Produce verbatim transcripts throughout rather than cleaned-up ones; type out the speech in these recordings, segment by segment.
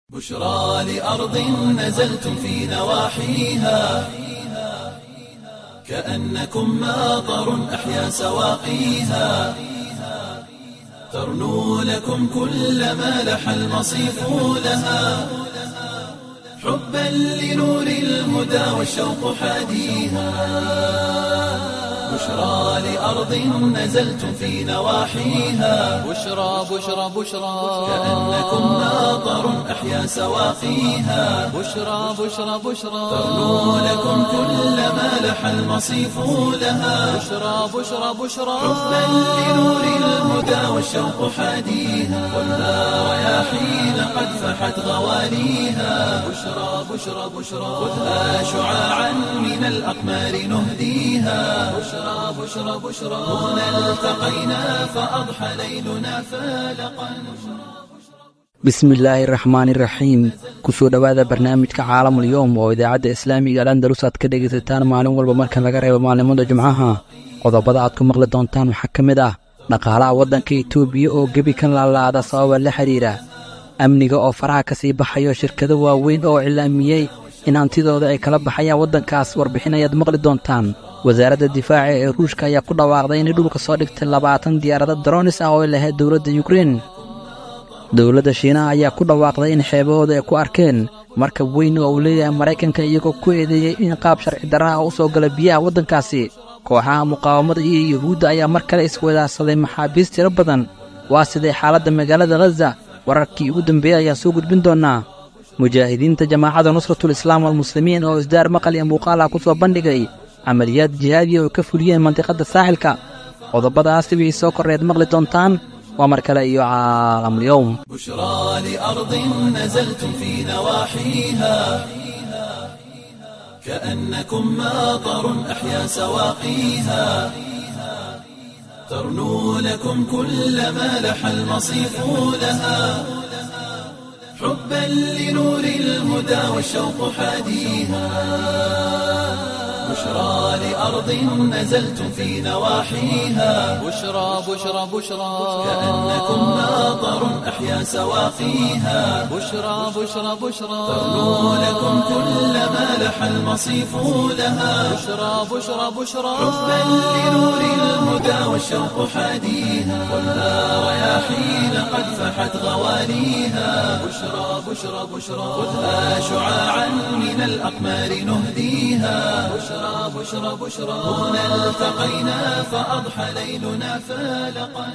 بشرى لأرض نزلتم في نواحيها كأنكم ماطر أحيا سواقيها ترنو لكم كل ما لح المصيف لها حبا لنور الهدى والشوق حاديها بشرى لأرض نزلتم في نواحيها بشرى بشرى بشرى كأنكم ماطر أحيا سواقيها بشرى بشرى بشرى ترنو لكم كل ما لح المصيف لها بشرى بشرى بشرى حبا لنور الهدى والشوق حاديها والنار رياحين قد فحت غواليها بشرى بشرى بشرى خذها شعاعا من الأقمار نهديها بشرى بشرى بشرى هنا التقينا فأضحى ليلنا فالقا bismillaahi raxmaani raxiim kusoo dhowaada barnaamijka caalamul yowm oo idaacadda islaamiga al andalus aad ka dhegaysataan maalin walba marka laga reebo maalimada jumcaha qodobada aad ku maqli doontaan waxaa ka mid ah dhaqaalaha waddanka itoobiya oo gebi kan laalaada sababa la xidhiidha amniga oo faraha ka sii baxayo shirkado waaweyn oo cilaamiyey in hantidooda ay kala baxayaan waddankaas warbixin ayaad maqli doontaan wasaaradda difaaca ee ruushka ayaa ku dhawaaqday inay dhulka soo dhigtay labaatan diyaarado daroonis ah oo ay lahayd dowladda yukrein dowladda shiinaha ayaa ku dhawaaqday in xeebahooda ay ku arkeen markab weyn oo uu leeyahay maraykanka iyagoo ku eedeeyey in qaab sharci darraha u soo gala biyaha waddankaasi kooxaha muqaawamada iyo yuhuudda ayaa mar kale iswadaarsaday maxaabiis tiro badan waa siday xaaladda magaalada khaza wararkii ugu dambeeyey ayaan soo gudbin doonnaa mujaahidiinta jamaacadda nusratul islaam walmuslimiin oo isdaar maqal iyo muuqaalaha ku soo bandhigay camaliyaad jihaadiya oo ka fuliyeen mandiqadda saaxilka qodobadaasi wixii soo korreed maqli doontaan waa mar kale iyo caalamul yowm بشرى لأرض نزلتم في نواحيها كأنكم ماطر أحيا سواقيها ترنو لكم كل ما لح المصيف لها حبا لنور الهدى والشوق حاديها بشرى لأرض نزلتم في نواحيها بشرى بشرى بشرى كأنكم ماطر أحيا سواقيها بشرى بشرى بشرى ترنو لكم كل ما لح المصيف لها بشرى بشرى بشرى حبا لنور الهدى والشوق حاديها والنار رياحين قد فحت غواليها بشرى بشرى بشرى خذها شعاعا من الأقمار نهديها بشرى بشرى بشرى هنا التقينا فأضحى ليلنا فالقا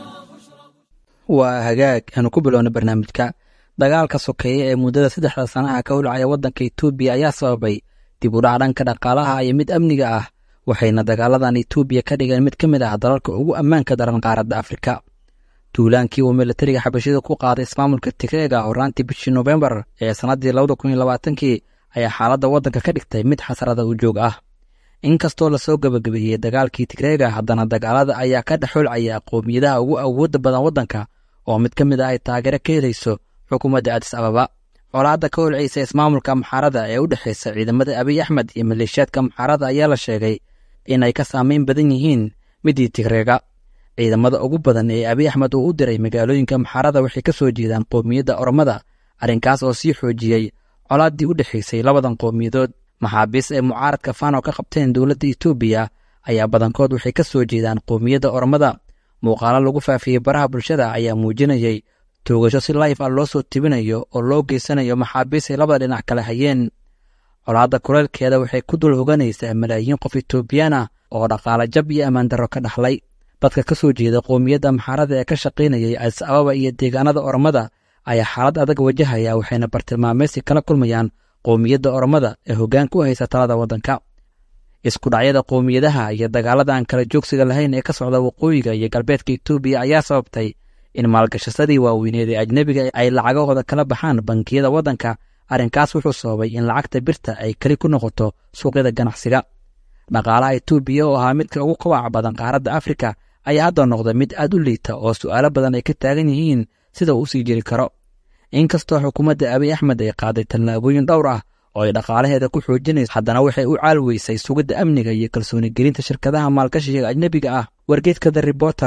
waa hagaag aanu ku bilowna barnaamijka dagaalka sokeeye ee muddada saddexda sanaha ka hulcaya waddanka itoobiya ayaa sababay dib u dhac dhanka dhaqaalaha iyo mid amniga ah waxayna dagaaladan itoobiya ka dhigeen mid ka mid ah dalalka ugu ammaanka daran qaaradda afrika duulaankii uu milatariga xabashida ku qaaday ismaamulka tigreega horaantii bishii nofembar ee sannaddii labada kun iyo labaatankii ayaa xaaladda waddanka ka dhigtay mid xasarada u joog ah inkastoo lasoo gebagabeeyey dagaalkii tigreega haddana dagaalada ayaa ka dhexoolcaya qowmiyadaha ugu awoodda badan waddanka oo mid ka mid ah ay taageero ka helayso xukuumadda adis ababa colaadda ka holcaysa ismaamulka amxaarada ee u dhexaysa ciidamada abiy axmed iyo maleeshiyaadka amxaarada ayaa la sheegay in ay ka saamayn badan yihiin midii tigreega ciidamada ugu badan ee abiy axmed uu u diray magaalooyinka amxaarada waxay ka soo jeedaan qowmiyadda oromada arrinkaas oo sii xoojiyey colaaddii u dhexaysay labadan qowmiyadood maxaabiis ay mucaaradka fano ka qabteen dowladda itoobiya ayaa badankood waxay ka soo jeedaan qowmiyadda oromada muuqaalo lagu faafiyey baraha bulshada ayaa muujinayey toogasho si layf ah loo soo tibinayo oo loo geysanayo maxaabiis ay labada dhinac kala hayeen colaadda kuleelkeeda waxay ku dul hoganaysaa malaayiin qof itoobiyaan ah oo dhaqaale jab iyo ammaan darro ka dhaxlay dadka ka soo jeeda qowmiyadda amxaarada ee ka shaqaynayay adis ababa iyo deegaanada oromada ayaa xaalad adag wajahaya waxayna bartilmaameedsi kala kulmayaan qowmiyadda oromada ee hoggaan ku haysa talada waddanka isku dhacyada qowmiyadaha iyo dagaalada aan kala joogsiga lahayn ee ka socda waqooyiga iyo galbeedka itoobiya ayaa sababtay in maalgashasadii waaweyneed ee ajnebiga ay lacagahooda kala baxaan bangiyada waddanka arrinkaas wuxuu sababay in lacagta birta ay keli ku noqoto suuqyada ganacsiga dhaqaalaha itoobiya oo ahaa midka ugu kobaca badan qaaradda afrika ayaa hadda noqda mid aad u liita oo su'aalo badan ay ka taagan yihiin sida uu usii jiri karo inkastoo xukuumadda abiy axmed ay qaaday tallaabooyin dhowr ah oo ay dhaqaalaheeda ku xoojinayso haddana waxay u caalweysay sugidda amniga iyo kalsooni gelinta shirkadaha maalgashiga ajnebiga ah wargeedka the reporter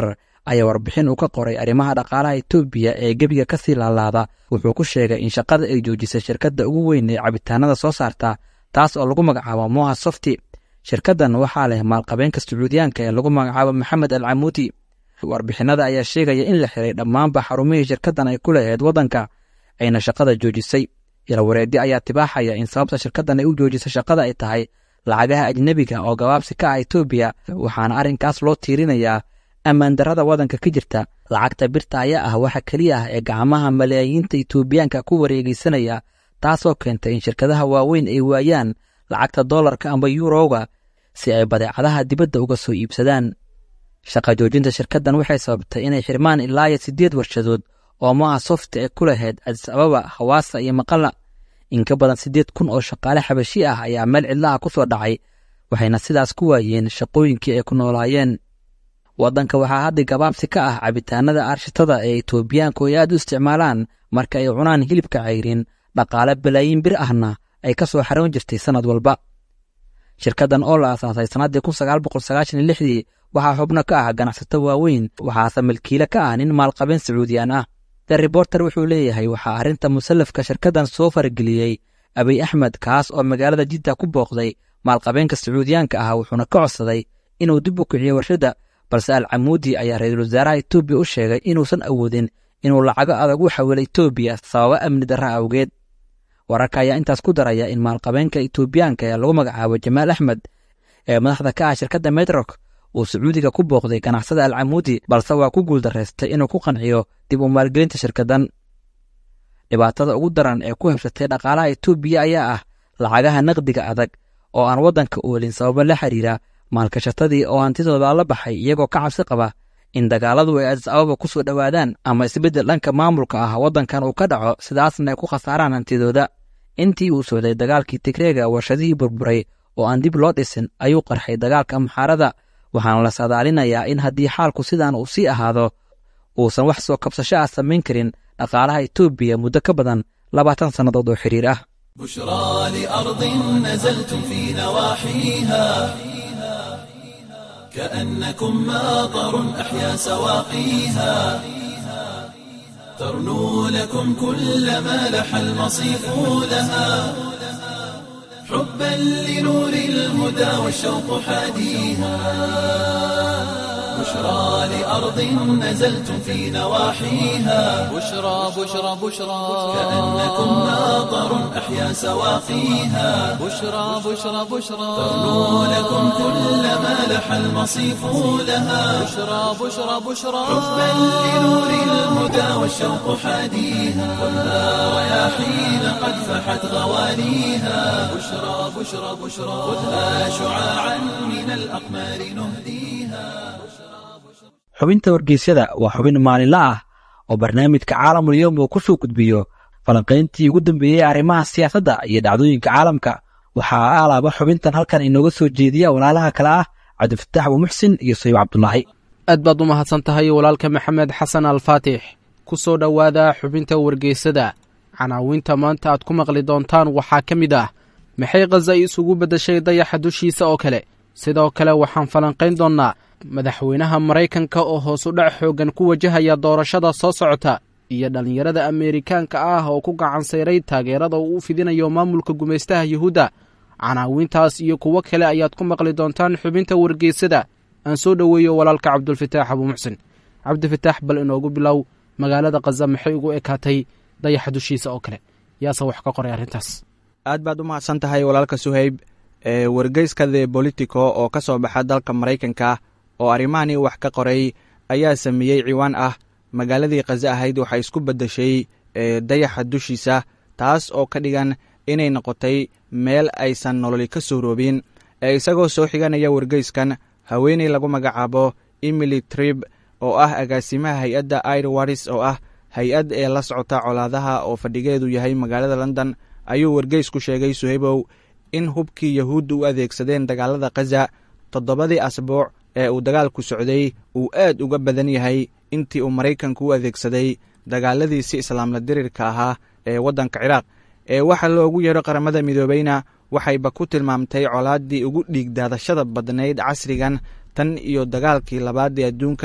ayaa warbixin uu ka qoray arrimaha dhaqaalaha Itoobiya ee gebiga ka sii laalaada wuxuu ku sheegay in shaqada ay joojisay shirkadda ugu weyn ee cabitaanada soo saarta taas oo lagu magacaabo Moha Softi. Shirkaddan waxaa leh maalqabeenka Sacuudiyaanka ee lagu magacaabo Maxamed Al Camuudi. Warbixinada ayaa sheegaya in la xiray dhammaanba xarumihii shirkaddan ay ku lahayd waddanka ayna shaqada joojisay. Ilawareedi ayaa tibaaxaya in sababta shirkaddan ay u joojisay shaqada ay tahay lacagaha ajnabiga oo gabaabsi ka ah Itoobiya, waxaana arrinkaas loo tiirinayaa ammaan darrada waddanka ka jirta. Lacagta birta ayaa ah waxa keliya ah ee gacmaha malaayiinta Itoobiyaanka ku wareegaysanaya, taasoo keentay in shirkadaha waaweyn ay waayaan lacagta doolarka amba yuurowga si ay badeecadaha dibadda uga soo iibsadaan. Shaqa joojinta shirkaddan waxay sababtay inay xirmaan ilaa iyo siddeed warshadood oo Moha Softi ay ku lahayd Addis Ababa, Hawaasa iyo Maqalla. In ka badan siddeed kun oo shaqaale xabashi ah ayaa meel cidlaha ku soo dhacay, waxayna sidaas ku waayeen shaqooyinkii ay ku noolaayeen. Waddanka waxaa hadda gabaabsi ka ah cabitaanada arshitada ee Itoobiyaanku ay aad u isticmaalaan marka ay cunaan hilibka cayrin. Dhaqaale balaayiin bir ahna ay ka soo xaroon jirtay sanad walba. Shirkaddan oo la aasaasay sanadii kun sagaal boqol sagaashan iyo lixdii waxaa xubno ka ah ganacsato waaweyn, waxaase milkiile ka ah nin maalqabeen Sacuudiyaan ah. The Reporter wuxuu leeyahay waxaa arrinta musallafka shirkaddan soo farageliyey Abiy Ahmed, kaas oo magaalada Jidda ku booqday maalqabeenka Sacuudiyaanka ah wuxuuna ka codsaday inuu dib u kiciyo warshadda, balse Al Camuudi ayaa ra'iisul wasaaraha Itoobiya u sheegay inuusan awoodin inuu lacago adag u xawilo Itoobiya sababo amni darro awgeed. Wararka ayaa intaas ku daraya in maalqabeenka Itoobiyaanka ee lagu magacaabo Jamaal Axmed ee madaxda ka ah shirkadda Medrock uu Sacuudiga ku booqday ganacsada Al Camuudi, balse waa ku guuldareystay inuu ku qanciyo dib u maalgelinta shirkaddan. Dhibaatada ugu daran ee ku habsatay dhaqaalaha Itoobiya ayaa ah lacagaha naqdiga adag oo aan waddanka oolin sababo la xiriira maalkashatadii oo hantidooda la baxay iyagoo ka cabsi qaba in dagaaladu ay Addis Ababa ku soo dhowaadaan ama isbeddel dhanka maamulka ah waddankan uu ka dhaco, sidaasna ay ku khasaaraan hantidooda. Intii uu socday dagaalkii Tigreega, warshadihii burburay oo aan dib loo dhisin ayuu qarxay dagaalka Amxaarada, waxaana la saadaalinayaa in haddii xaalku sidaan uu sii ahaado uusan wax soo kabsasho ah samayn karin dhaqaalaha Itoobiya muddo ka badan labaatan sannadood oo xiriir ah. بشرى لأرض نزلتم في نواحيها كأنكم ماطر أحيا سواقيها ترنو لكم كل ما لح المصيف لها حبا لنور الهدى والشوق حاديها بشرى لأرض نزلتم في نواحيها بشرى بشرى بشرى كأنكم ماطر أحيا سواقيها بشرى بشرى بشرى ترنو لكم كل ما لح المصيف لها بشرى بشرى بشرى حبا لنور الهدى والشوق حاديها خذها رياحين قد فحت غوانيها بشرى بشرى بشرى خذها شعاعا من الأقمار نهديها. xubinta wargeysyada waa xubin maalinle ah oo barnaamijka Caalamul Yawm uu ku soo gudbiyo falanqayntii ugu dambeeyay arrimaha siyaasadda iyo dhacdooyinka caalamka. waxaa alaaba xubintan halkan inooga soo jeediya walaalaha kale ah Cabdifataax Abu Muxsin iyo Sayib Cabdullaahi. aad baad u mahadsan tahay walaalka Maxamed Xasan Al-Faatix. ku soo dhowaada xubinta wargeysada. canaawinta maanta aad ku maqli doontaan waxaa ka mid ah maxay Gaza isugu bedeshay dayaxa dushiisa oo kale. sidoo kale waxaan falanqayn doonnaa madaxweynaha Maraykanka oo hoos u dhac xoogan ku wajahaya doorashada soo socota iyo dhalinyarada Ameerikaanka ah oo ku gacan sayray taageerada uu u fidinayo maamulka gumaystaha Yuhuudda. canaawintaas iyo kuwo kale ayaad ku maqli doontaan xubinta wargeysada. aan soo dhoweeyo walaalka Cabdulfataax Abu Muxsin. Cabdifataax, bal inoogu bilow magaalada Gaza maxay ugu ekaatay dayaxa dushiisa oo kale, yaase wax ka qoray arrintaas? aad baad u mahadsan tahay walaalka Suhayb. ee wargeyska The Politico oo ka soo baxa dalka Maraykanka oo arrimahani wax ka qoray ayaa sameeyey ciwaan ah magaaladii Gaza ahayd waxay isku beddeshay ee dayaxa dushiisa, taas oo ka dhigan inay noqotay meel aysan nololi ka soo roobin. ee isagoo soo xiganaya wargeyskan haweeney lagu magacaabo Emily Trib oo ah agaasimaha hay-adda Airways oo ah hay-ad ee la socota colaadaha oo fadhigeedu yahay magaalada London, ayuu wargeysku sheegay Suhaybow in hubkii Yahuuddu u adeegsadeen dagaalada Gaza toddobadii asbuuc ee uu dagaalku socday uu aad uga badan yahay intii uu Maraykanku u adeegsaday dagaaladiisii islaamla dirirka ahaa ee waddanka Ciraaq. ee waxa loogu yeero qaramada midoobayna waxayba ku tilmaamtay colaaddii ugu dhiigdaadashada badnayd casrigan tan iyo dagaalkii labaad ee adduunka.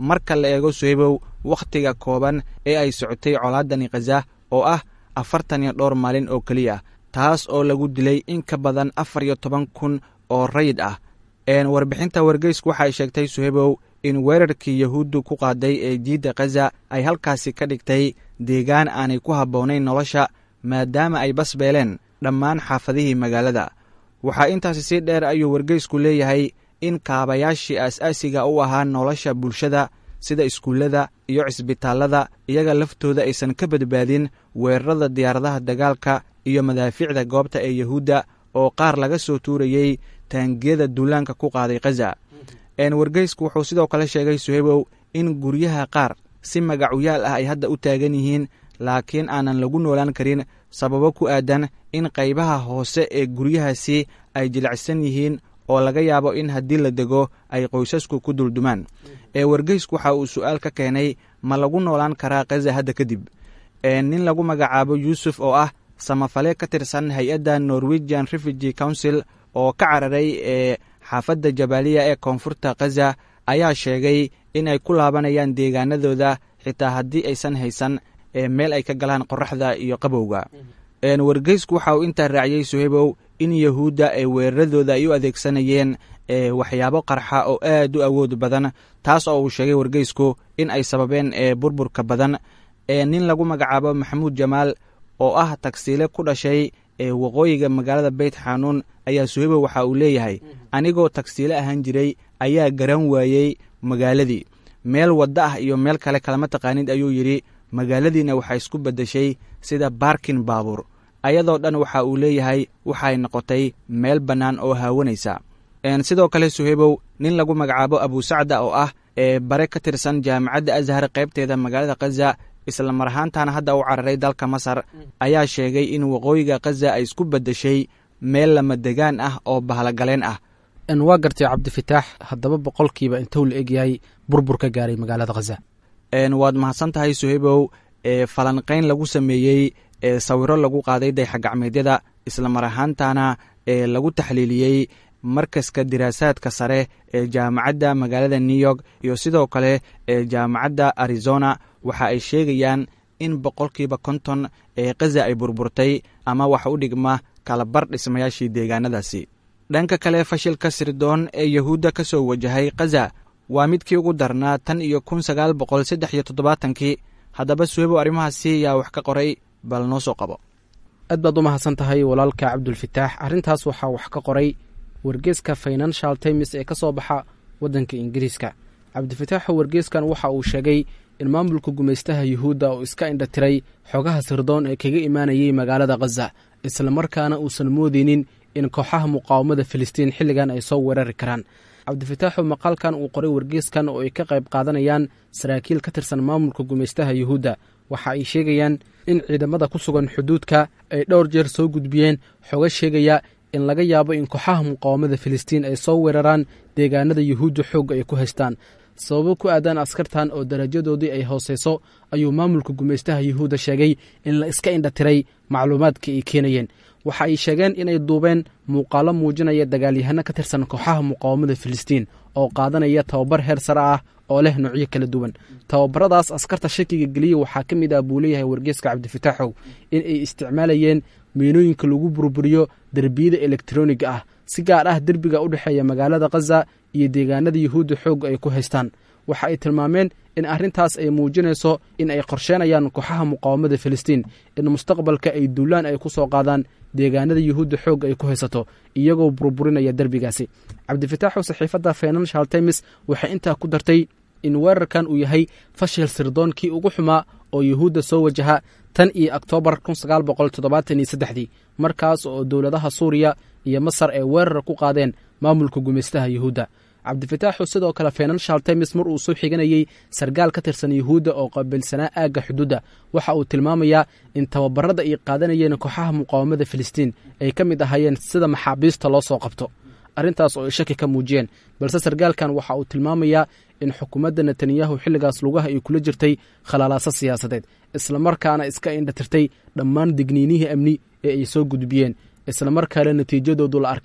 marka la eego suhaybow wakhtiga kooban ee ay socotay colaadani khaza oo ah afartan iyo dhowr maalin oo keliya taas oo lagu dilay in ka badan afar iyo toban kun oo rayid ah. warbixinta wargeysku waxay sheegtay suhaybow in weerarkii yahuuddu ku qaaday ee jiidda khaza ay halkaasi ka dhigtay deegaan aanay ku habboonayn nolosha maadaama ay basbeeleen dhammaan xaafadihii magaalada. waxaa intaasi sii dheer ayuu wargeysku leeyahay in kaabayaashii aas-aasiga u ahaa nolosha bulshada sida iskuullada iyo cisbitaallada iyaga laftooda aysan ka badbaadin weerarada diyaaradaha dagaalka iyo madaafiicda goobta ee yahuudda oo qaar laga soo tuurayey taangiyada duulaanka ku qaaday khaza. wargeysku wuxuu sidoo kale sheegay suhaybow in guryaha qaar si magacuyaal ah ay hadda u taagan yihiin laakiin aanan lagu noolaan karin sababo ku aadan in qaybaha hoose ee guryahaasi ay jilicsan yihiin oo laga yaabo in haddii la dego ay qoysasku ku duldumaan. wargeysku waxa uu su'aal ka keenay ma lagu noolaan karaa khaza hadda kadib. nin lagu magacaabo yuusuf oo ah samafale ka tirsan hay-adda norwegian refugee council oo ka cararay ee xaafadda jabaaliya ee koonfurta khaza ayaa sheegay in ay ku laabanayaan deegaanadooda xitaa haddii aysan haysan meel ay ka galaan qorraxda iyo qabowga. wargeysku waxa uu intaa raaciyey suhaybow in yahuudda ay weeraradooda ay u adeegsanayeen waxyaabo qarxa oo aad u awood badan taas oo uu sheegay wargeysku in ay sababeen burburka badan. nin lagu magacaabo maxamuud jamaal oo ah tagsiile ku dhashay ee waqooyiga magaalada beyt xanuun ayaa suhaybow waxa uu leeyahay anigoo tagsiile ahaan jiray ayaa garan waayey magaaladii meel wadda ah iyo meel kale kalama taqaanid ayuu yidhi magaaladiina waxay isku beddeshay sida baarkin baabuur ayadoo dhan waxa uu leeyahay waxay noqotay meel bannaan oo haawanaysa. sidoo kale suhaybow nin lagu magacaabo abusacda oo ah ee bare ka tirsan jaamacadda ashar qaybteeda magaalada khaza isla mar ahaantaana hadda u cararay dalka masar ayaa sheegay in waqooyiga khaza ay isku beddeshay meel lama degaan ah oo bahlagaleen ah. waa gartay cabdifitaax haddaba boqolkiiba intuu la egyahay burbur ka gaaray magaalada khaza. waad mahadsan tahay suhaybow falanqayn lagu sameeyey sawiro lagu qaaday dayaxgacmeedyada isla mar ahaantaana lagu taxliiliyey markaska diraasaadka sare ee jaamacadda magaalada new york iyo sidoo kale ee jaamacadda arizona waxa ay sheegayaan in boqolkiiba konton ee khaza ay burburtay ama wax u dhigma kalabar dhismayaashii deegaanadaasi. dhanka kale fashilka sirdoon ee yahuudda ka soo wajahay khaza waa midkii ugu darnaa tan iyo kun sagaal boqol saddex iyo toddobaatankii. haddaba suhaybow arrimahaasi yaa wax ka qoray bal noo soo qabo. aad baad u mahadsan tahay walaalka cabdulfitaax. arrintaas waxaa wax ka qoray wargeeska financial times ee ka soo baxa waddanka ingiriiska. cabdifitaaxu wargeeskan waxa uu sheegay in maamulka gumaystaha yuhuudda uu iska indhatiray xogaha sirdoon ee kaga imaanayay magaalada khaza islamarkaana uusan moodeynin in kooxaha muqaawamada filistiin xilligan ay soo weerari karaan. cabdifitaaxu maqaalkan uu qoray wargeeskan oo ay ka qayb qaadanayaan saraakiil ka tirsan maamulka gumaystaha yuhuudda waxa ay sheegayaan in ciidamada ku sugan xuduudka ay dhowr jeer soo gudbiyeen xoga sheegaya in laga yaabo in kooxaha muqaawamada filistiin ay soo weeraraan deegaanada yuhuudda xoogga ay ku haystaan. sababo ku aadaan askartan oo darajadoodii ay hooseyso ayuu maamulka gumaystaha yuhuudda sheegay in la iska indhatiray macluumaadka ay keenayeen. waxa ay sheegeen inay duubeen muuqaalo muujinaya dagaalyahano ka tirsan kooxaha muqaawamada filistiin oo qaadanaya tababar heer sare ah oo leh noocyo kala duwan. tababaradaas askarta shakiga geliya waxaa ka mid ah buu leeyahay wargeeska cabdifitaaxow in ay isticmaalayeen miinooyinka lagu burburiyo derbiyada elektroniga ah si gaar ah derbiga u dhexeeya magaalada khaza iyo deegaanada yuhuudda xoogga ay ku haystaan. waxa ay tilmaameen in arrintaas ay muujinayso in ay qorsheenayaan kooxaha muqaawamada filistiin in mustaqbalka ay duulaan ay ku soo qaadaan deegaanada yuhuudda xoogga ay ku haysato iyagoo burburinaya derbigaasi. cabdifitaaxu saxiifadda financial times waxay intaa ku dartay in weerarkan uu yahay fashil sirdoonkii ugu xumaa oo yuhuudda soo wajaha tan iyo oktoobar kun sagaal boqol toddobaatan iyo saddexdii markaas oo dowladaha suuriya iyo masar ay weerar ku qaadeen maamulka gumaystaha yuhuudda. cabdifitaaxu sidoo kale financial times mar uu soo xiganayey sargaal ka tirsan yuhuudda oo qabiilsanaa aagga xuduudda waxa uu tilmaamayaa in tababarada ay qaadanayeen kooxaha muqaawamada filistiin ay ka mid ahaayeen sida maxaabiista loo soo qabto. arrintaas oo ay shaki ka muujiyeen balse sargaalkan waxa uu tilmaamayaa in xukuumadda netanyahu xilligaas lugaha ay kula jirtay khalaalaaso siyaasadeed islamarkaana iska indhatirtay dhammaan digniinihii amni ee ay soo gudbiyeen islamarkaana natiijadoodu la arkay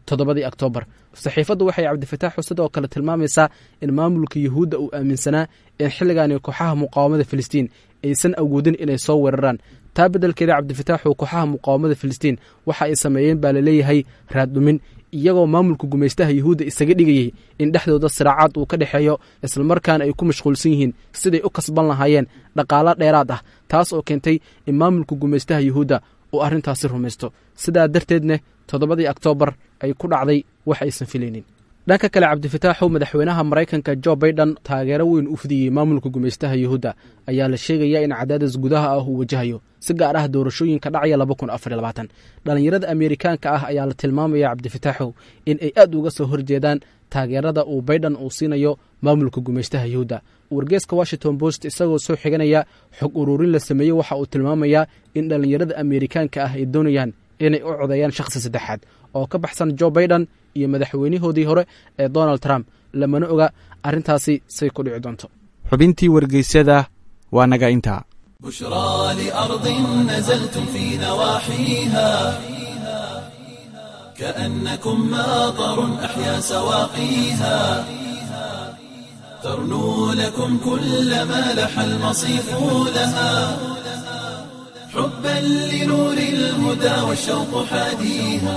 toddobadii oktoobar saxiifaddu waxay cabdifataaxu sidoo kale tilmaamaysaa in maamulka yuhuudda uu aaminsanaa in xilligaani kooxaha muqaawamada filistiin aysan awoodin inay soo weeraraan taa beddelkeeda cabdifataaxu kooxaha muqaawamada filistiin waxa ay sameeyeen baa laleeyahay raaddhumin iyagoo maamulka gumaystaha yuhuudda isaga dhigayey in dhexdooda siraacaad uu ka dhexeeyo islamarkaana ay ku mashquulsan yihiin siday u kasban lahaayeen dhaqaalo dheeraad ah taas oo keentay in maamulka gumaystaha yuhuudda uu arrintaasi rumaysto sidaa darteedna toddobadii oktoobar ay ku dhacday wax aysan filaynin dhanka kale cabdifataaxu madaxweynaha maraykanka jo baiden taageero weyn u fidiyey maamulka gumaystaha yuhuudda ayaa la sheegayaa in cadaadis gudaha ah uu wajahayo si gaar ah doorashooyinka dhacaya laba kun afar iyo labaatan dhallinyarada ameerikaanka ah ayaa la tilmaamaya cabdifataaxu in ay aad uga soo horjeedaan taageerada uu baiden uu siinayo maamulka gumaystaha yuhuudda wargeeska washington post isagoo soo xiganaya xog ururin la sameeyey waxa uu tilmaamayaa in dhallinyarada ameerikaanka ah ay doonayaan inay u codeeyaan shakhsi saddexaad oo ka baxsan jo baiden iyo madaxweynihoodii hore ee donald trump lamana oga arrintaasi say ku dhici doonto xubintii wargeysyada waa naga intaa بشرى لأرض نزلتم في نواحيها كأنكم ماطر أحيا سواقيها ترنو لكم كل ما لح المصيف لها حبا لنور الهدى والشوق حاديها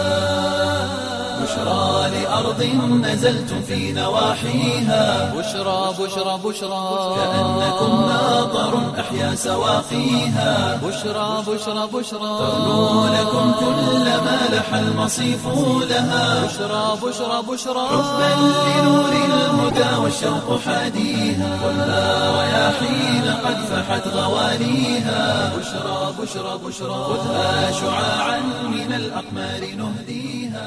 بشرى لأرض نزلتم في نواحيها بشرى بشرى بشرى كأنكم ماطر أحيا سواقيها بشرى بشرى بشرى ترنو لكم كل ما لح المصيف لها بشرى بشرى بشرى حبا لنور الهدى والشوق حاديها كلها رياحين قد فحت غواليها بشرى بشرى بشرى خذها شعاعا من الأقمار نهديها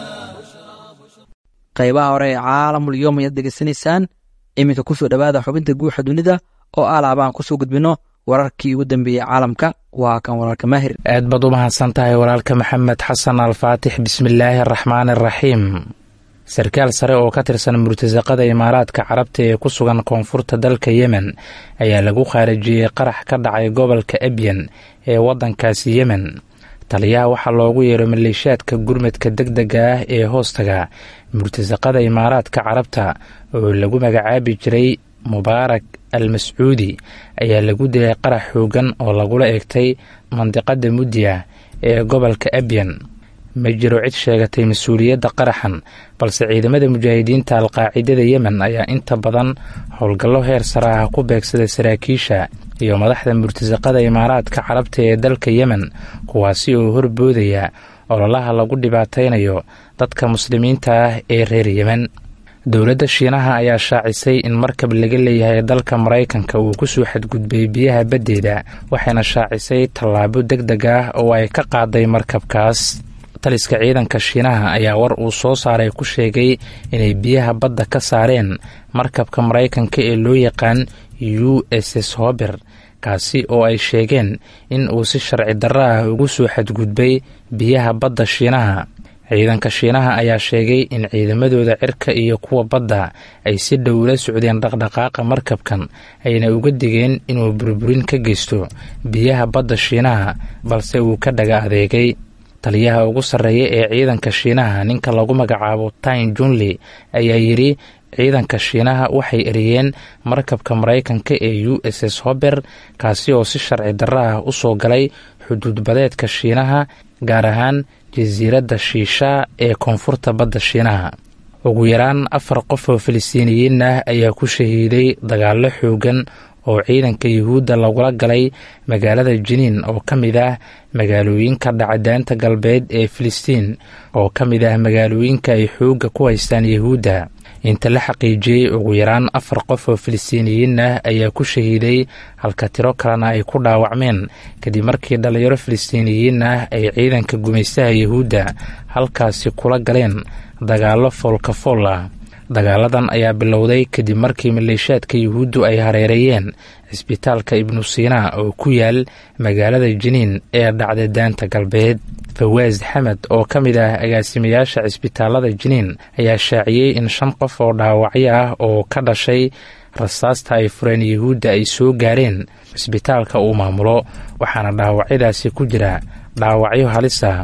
qaybaha hore ee caalamul yoom ayaad degeysanaysaan iminka ku soo dhowaada xubinta guuxa dunida oo alaabaan ku soo gudbino wararkii ugu dambeeyey caalamka waa kan walaalka maahir aad baad u mahadsan tahay walaalka maxamed xasan alfaatix bismillaahi araxmaani araxiim sarkaal sare oo ka tirsan murtasaqada imaaraadka carabta ee ku sugan koonfurta dalka yemen ayaa lagu khaarijiyey qarax ka dhacay gobolka ebyan ee waddankaasi yemen taliyaha waxaa loogu yeero maleeshiyaadka gurmadka degdega ah ee hoostaga murtasaqada imaaraadka carabta oo lagu magacaabi jiray mubaarak al mascuudi ayaa lagu dilay qarax xoogan oo lagula eegtay mandiqada mudya ee gobolka ebyan ma jiro cid sheegatay mas-uuliyadda qaraxan balse ciidamada mujaahidiinta alqaacidada yemen ayaa inta badan howlgallo heer sare ah ku beegsaday saraakiisha iyo madaxda murtasaqada imaaraadka carabta ee dalka yemen kuwaasi oo horboodaya ololaha lagu dhibaataynayo dadka muslimiinta ah ee reer yemen dowladda shiinaha ayaa shaacisay in markab laga leeyahay dalka maraykanka uu ku soo xadgudbay biyaha baddeeda waxayna shaacisay tallaabo deg deg ah oo ay ka qaaday markabkaas taliska ciidanka shiinaha ayaa war uu soo saaray ku sheegay inay biyaha badda ka saareen markabka maraykanka ee loo yaqaan u s s hober kaasi oo ay sheegeen in uu si sharci darro ah ugu soo xadgudbay biyaha badda shiinaha ciidanka shiinaha ayaa sheegay in ciidamadooda cirka iyo kuwa badda ay si dhow la socdeen dhaqdhaqaaqa markabkan ayna uga digeen inuu burburin ka geysto biyaha badda shiinaha balse uu ka dhaga adeegay taliyaha ugu sarreeya ee ciidanka shiinaha ninka lagu magacaabo tain junli ayaa yidhi ciidanka shiinaha waxay eriyeen markabka maraykanka ee u s s hober kaasi oo si sharci darro ah u soo galay xuduud badeedka shiinaha gaar ahaan jasiiradda shiisha ee koonfurta badda shiinaha ugu yaraan afar qof oo filistiiniyiin ah ayaa ku shahiiday dagaallo xoogan oo ciidanka yuhuudda lagula galay magaalada jiniin oo ka mid ah magaalooyinka dhacdaanta galbeed ee filistiin oo ka mid ah magaalooyinka ay xoogga ku haystaan yuhuudda inta la xaqiijiyey ugu yaraan afar qof oo filistiiniyiin ah ayaa ku shahiiday halka tiro kalena ay ku dhaawacmeen kadib markii dhallinyaro filistiiniyiin ah ay ciidanka gumaystaha yuhuudda halkaasi kula galeen dagaallo foolkafool ah dagaaladan ayaa bilowday kadib markii maleeshiyaadka yuhuuddu ay hareereeyeen cisbitaalka ibnu siina oo ku yaal magaalada jiniin ee dhacda daanta galbeed fawaas xamed oo ka mid ah agaasimayaasha cisbitaalada jiniin ayaa shaaciyey in shan qof oo dhaawacyo ah oo ka dhashay rasaasta ay fureen yuhuudda ay soo gaareen cisbitaalka uu maamulo waxaana dhaawacyadaasi ku jira dhaawacyo halisa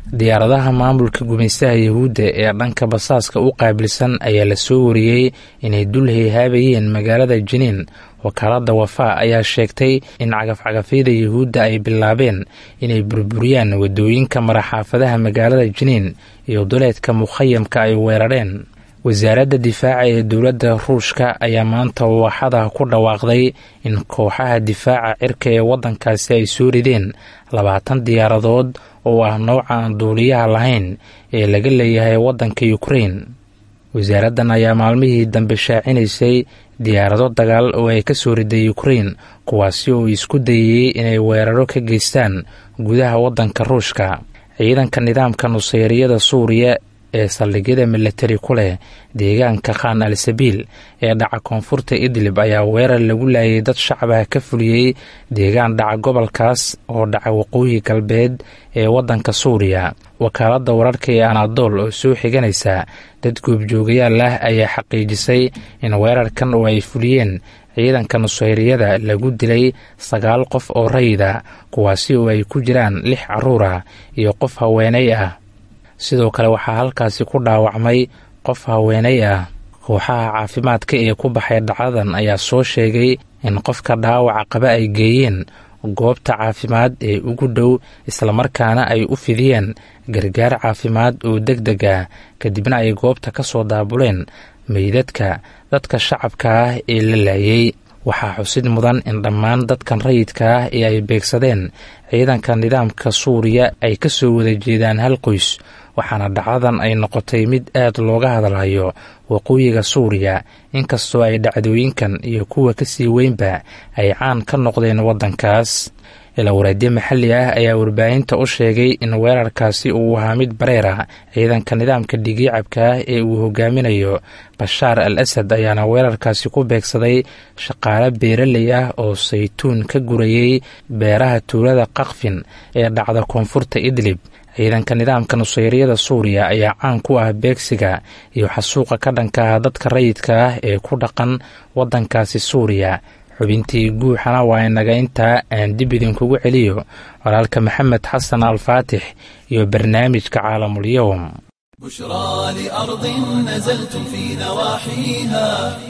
diyaaradaha maamulka gumaystaha yahuudda ee dhanka basaaska u qaabilsan ayaa la soo wariyey inay dul hayhaabayeen magaalada jiniin. wakaaladda wafaa ayaa sheegtay in cagafcagafyada yahuudda ay bilaabeen inay burburiyaan waddooyinka maraxaafadaha magaalada jiniin iyo duleedka mukhayamka ay weerareen. wasaaradda difaaca ee dowladda ruushka ayaa maanta waaxada ku dhawaaqday in kooxaha difaaca cirka ee waddankaasi ay soo rideen labaatan diyaaradood oo ah nooca aan duuliyaha lahayn ee laga leeyahay waddanka ukrain. wasaaraddan ayaa maalmihii dambe shaacinaysay diyaarado dagaal oo ay ka soo riday ukrain, kuwaasi oo isku dayayey inay weeraro ka geystaan gudaha waddanka ruushka. ciidanka nidaamka nuseyriyada suuriya ee saldhigyada milatari ku leh deegaanka khan al sabiil ee dhaca koonfurta idlib ayaa weerar lagu laayay dad shacabah ka fuliyey deegaan dhaca gobolkaas oo dhaca waqooyi galbeed ee waddanka suuriya. wakaaladda wararka ee anadol oo soo xiganaysa dad goobjoogayaal ah ayaa xaqiijisay in weerarkan oo ay fuliyeen ciidanka nuseyriyada lagu dilay sagaal qof oo rayida, kuwaasi oo ay ku jiraan lix carruur ah iyo qof haweenay ah. sidoo kale waxaa halkaasi ku dhaawacmay qof haweenay ah. kooxaha caafimaadka ee ku baxay dhacdadan ayaa soo sheegay in qofka dhaawaca qaba ay geeyeen goobta caafimaad ee ugu dhow, islamarkaana ay u fidiyeen gargaar caafimaad oo deg deg ah, kadibna ay goobta ka soo daabuleen meydadka dadka shacabka ah ee la laayay. waxaa xusid mudan in dhammaan dadkan rayidka ah ee ay beegsadeen ciidanka nidaamka suuriya ay ka soo wada jeedaan hal qoys, waxaana dhacdadan ay noqotay mid aad looga hadlayo waqooyiga suuriya, inkastoo ay dhacdooyinkan iyo kuwa ka sii weynba ay caan ka noqdeen waddankaas. ilaa-waraadyo maxalli ah ayaa warbaahinta u sheegay in weerarkaasi uu ahaa mid bareer ah. ciidanka nidaamka dhigiicabka ah ee uu hogaaminayo bashaar al asad ayaana weerarkaasi ku beegsaday shaqaale beeraley ah oo saytuun ka gurayey beeraha tuulada kakfin ee dhacda koonfurta idlib. ciidanka nidaamka nuseyriyada suuriya ayaa caan ku ah beegsiga iyo xasuuqa ka dhanka ah dadka rayidka ah ee ku dhaqan waddankaasi suuriya. xubintii guuxana waa inaga intaa, aan dib idinkugu celiyo walaalka maxamed xasan alfaatix iyo barnaamijka caalamul-yowm. بشرى لأرض نزلتم في نواحيها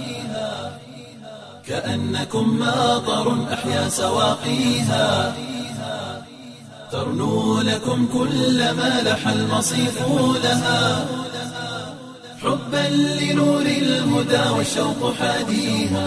كأنكم ماطر أحيا سواقيها ترنو لكم كل ما لح المصيف لها حبا لنور الهدى والشوق حاديها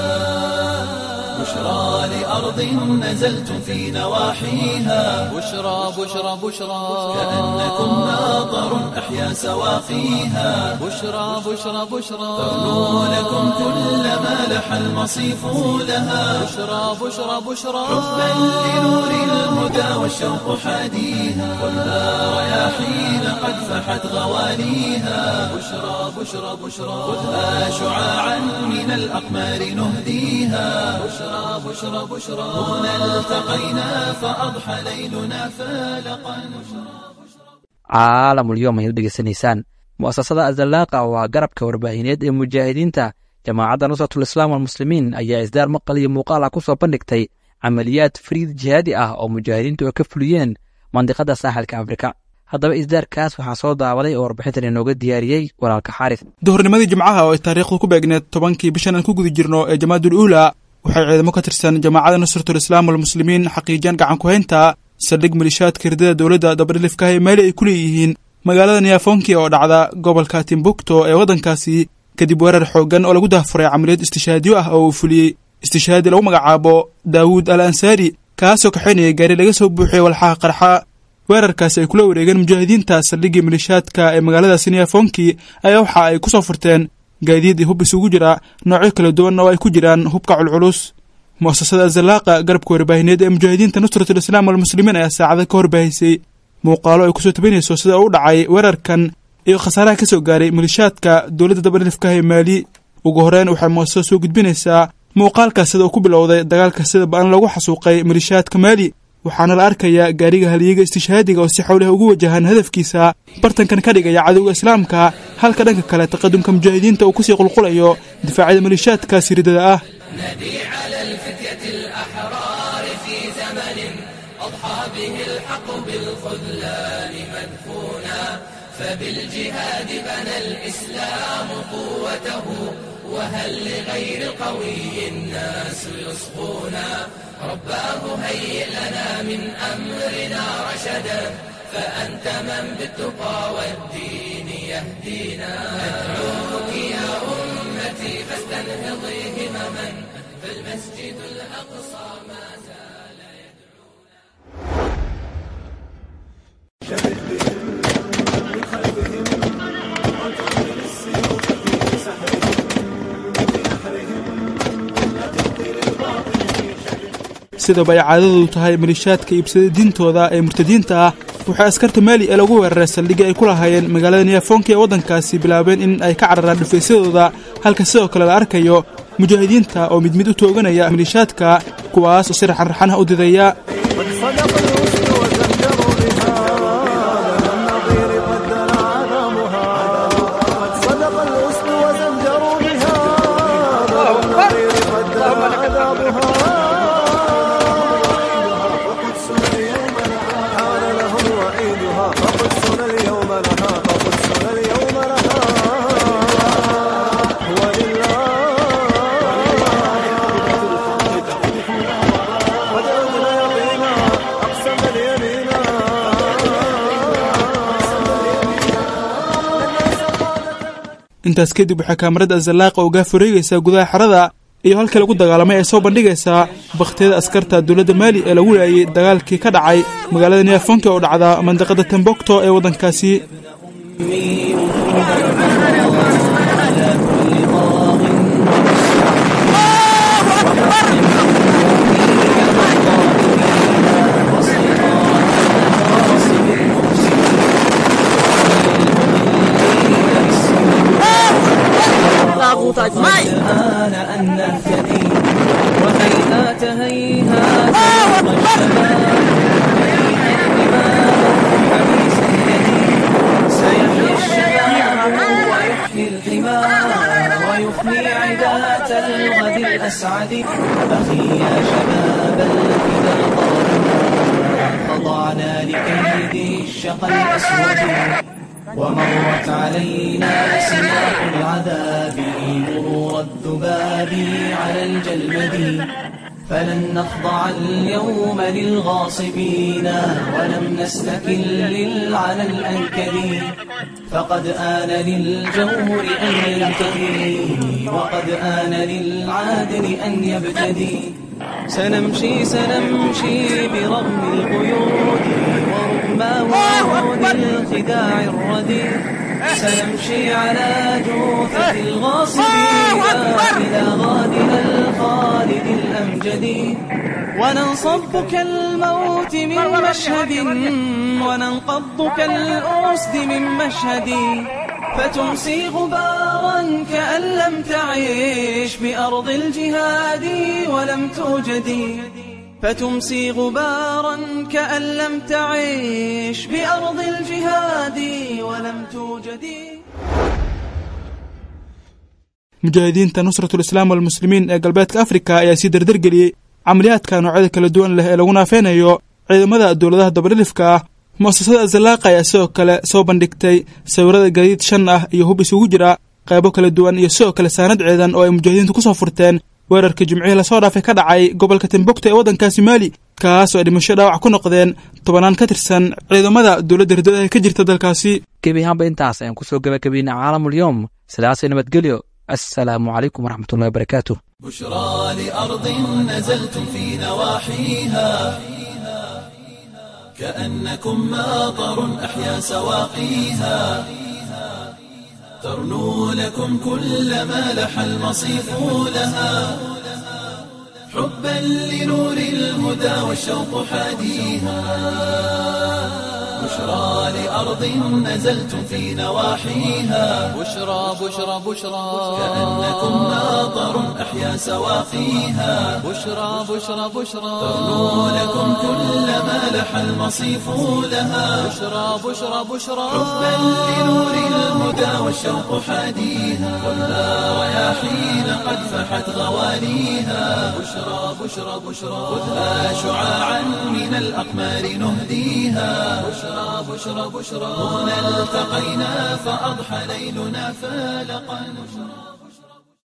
بشرى لأرض نزلتم في نواحيها بشرى بشرى بشرى كأنكم ماطر أحيا سواقيها بشرى بشرى بشرى ترنو لكم كل ما لح المصيف لها بشرى بشرى بشرى حبا لنور الهدى والشوق حاديها خذها رياحين قد فحت غواليها بشرى بشرى بشرى خذها شعاعا من الأقمار نهديها بشرى بشرى بشرى هنا التقينا فأضحى ليلنا فالقا. caalamul-yowm ayaad dhegeysanaysaan. mu'asasada azallaaqa oo ah garabka warbaahineed ee mujaahidiinta jamaacadda nusratul islaam walmuslimiin ayaa isdaar maqal iyo muuqaal ah ku soo bandhigtay camaliyaad fariid jihaadi ah oo mujaahidiintu ay ka fuliyeen mandiqada saaxilka afrika. haddaba isdaarkaas waxaa soo daawaday oo warbixintan inooga diyaariyey walaalka xaaris. duhurnimadii jimcaha oo ay taariikhdu ku beegneed tobankii bishan aan ku guda jirno ee jamaadul uula waxay ciidamo ka tirsan jamaacadda nusratul islaam walmuslimiin xaqiijiyaan gacan ku haynta saldhig malishaadka hirdada dowladda dabadhilifka ee maali ay ku leeyihiin magaalada niyafonki oo dhacda gobolka timbukto ee waddankaasi, kadib weerar xooggan oo lagu dahfuray camaliyad istishaadiyo ah oo uu fuliyey istishaadi lagu magacaabo daawuud al ansaari, kaasoo kaxaynayay gaari laga soo buuxiyey walxaha qarxa. weerarkaasi ay kula wareegeen mujaahidiinta saldhiggii malishaadka ee magaaladaasi niyafonki ayaa waxa ay ku soo furteen gaadiid iyo hub isugu jira noocyo kala duwan oo ay ku jiraan hubka culculus. mu'asasada azallaaqa garabka warbaahineed ee mujaahidiinta nusratul islaam walmuslimiin ayaa saacada ka horbaahisay muuqaalo ay kusoo tabinayso sida u dhacay weerarkan iyo khasaaraha ka soo gaaray malishaadka dowladda dabadhilifka ee maali. ugu horeyn waxay mu'asasada soo gudbinaysaa muuqaalkaas sida uu ku bilowday dagaalka sida ba'an loogu xasuuqay malishaadka maali, waxaana la arkayaa gaariga haliyiga istishaadiga oo si xowleh ugu wajahan hadafkiisa bartankan ka dhigaya cadowga islaamka, halka dhanka kale taqadumka mujaahidiinta uu kusii qulqulayo difaacyada malishaadkaasi ridada ah. الأحرار في زمن أضحى به الحق بالغ الخذلان مدفونا فبالجهاد بنى الإسلام قوته وهل لغير القوي الناس يصغونا رباه هيئ لنا من أمرنا رشدا فأنت من بالتقى والدين يهدينا أدعوك يا أمتي فاستنهضي همما فالمسجد الأقصى ما زال sidaba ay caadadu tahay malishaadka iibsada diintooda ee murtadiinta ah waxay askarta maali ee lagu weeraray saldhigga ay ku lahaayeen magaalada niyafonki ee waddankaasi bilaabeen in ay ka cararaan dhufaysyadooda halka sidoo kale la arkayo mujaahidiinta oo mid mid u tooganaya malishaadka kuwaas oo si raxanraxan ah u didaya intaas kadib waxay kaamarada azallaaqa uga fureegaysaa gudaha xerada iyo halkii lagu dagaalamay ay soo bandhigaysaa bakhtiyada askarta dowladda maali ee lagu laayay dagaalkii ka dhacay magaalada niyafonki oo dhacda mandaqada Timbuktu ee waddankaasi الآن أن نهتدي وهيهات هيهات سيحيي الشباب ويحيي الحمار ويفني عداة الغد الأسعد أخي يا شباب الفدا خضعنا لكيد الشقى الأسود ومرت علينا سياق العذاب مرور الذباب على الجلمد فلن نخضع اليوم للغاصبين ولم نستكل للعنى الأنكد فقد آن للجور أن ينتهي وقد آن للعادل أن يبتدي سنمشي سنمشي برغم القيود ورغم وعود الخداع الرديء سنمشي على جوفة الغاصبين إلى غادنا الخالد الأمجد وننصب كالموت من مشهد وننقض كالأسد من مشهد فتمسي غبارا كأن لم تعيش بأرض الجهاد ولم توجدي فتمسي غبارا كأن لم تعيش بأرض الجهاد ولم توجدي mujaahidiinta nusratul islaam wal muslimiin ee galbeedka Afrika ayaa si dardar geliyay camaliyaadka noocyada kala duwan leh ee lagu naafeynayo ciidamada dawladaha dabalilifka ah muasasada azallaaqa ayaa sidoo kale soo bandhigtay sawirada gaadiid shan ah iyo hub isugu jira qaybo kala duwan iyo sidoo kale saanad ciidan oo ay mujaahidiintu ku soo furteen weerarka jimcihii lasoo dhaafay ka dhacay gobolka Timbuktu ee waddankaasi Maali kaas oo dhimasho dhaawac ku noqdeen tobanaan ka tirsan ciidamada dawladda ridada ee ka jirta dalkaasi gebiyaanba intaas ayaan kusoo gabagabaynaa caalamul yawm sidaas nabadgelyo السلام عليكم ورحمة الله وبركاته بشرى لأرض نزلتم في نواحيها كأنكم ماطر أحيا سواقيها ترنو لكم كل ما لح المصيف لها حبا لنور الهدى والشوق حاديها بشرى لأرض نزلتم في نواحيها بشرى بشرى بشرى كأنكم ماطر أحيا سواقيها بشرى بشرى بشرى ترنو لكم كل ما لح المصيف لها بشرى بشرى بشرى حبا لنور الهدى والشوق حاديها والها رياحين قد فحت غواليها بشرى بشرى بشرى خذها شعاعا من الأقمار نهديها بشرى بشرى بشرى هنا التقينا فأضحى ليلنا فالقا